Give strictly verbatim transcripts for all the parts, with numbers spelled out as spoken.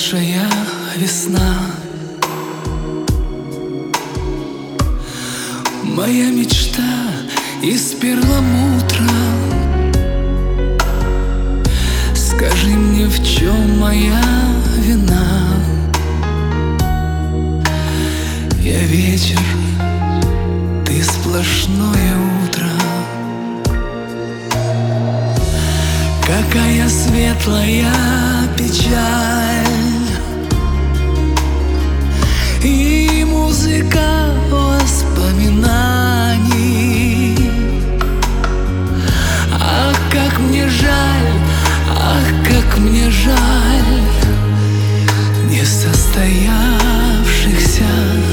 лучшая весна. Моя мечта из перламутра. Скажи мне, в чем моя вина? Я вечер, ты сплошное утро. Какая светлая печаль и музыка воспоминаний. Ах, как мне жаль, ах, как мне жаль несостоявшихся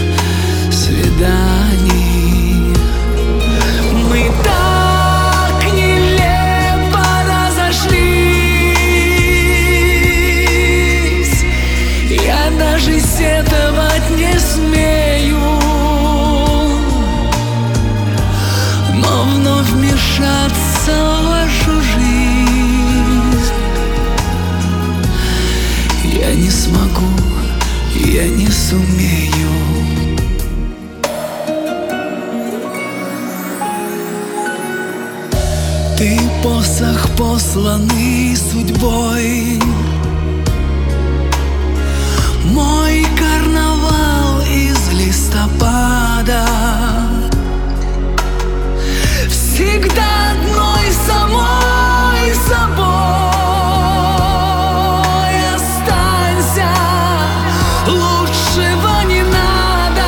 свиданий. Мы так нелепо разошлись, я даже сетовать не смею, но вновь вмешаться в вашу жизнь я не смогу, я не сумею. Ты посох, посланный судьбой, мой карнавал из листопада. Всегда одной самой собой останься, лучшего не надо.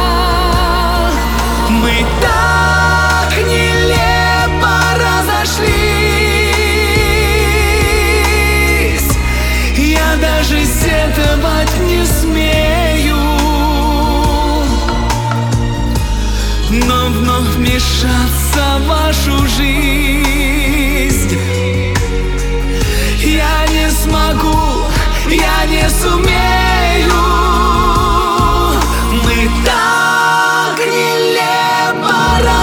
Мы так нелепо разошлись, я даже сетовать не смею, но вновь вмешаться в вашу жизнь я не смогу, я не сумею. Мы так нелепо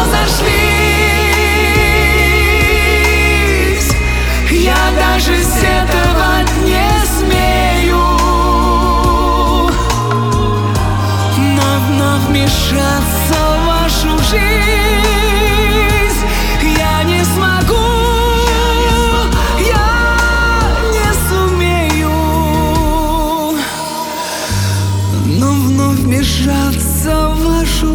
разошлись, я даже сетовать не смею, но вновь вмешаться в вашу жизнь я не смогу, я не сумею, но вновь вмешаться в вашу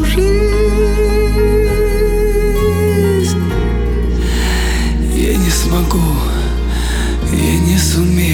жизнь я не смогу, я не сумею.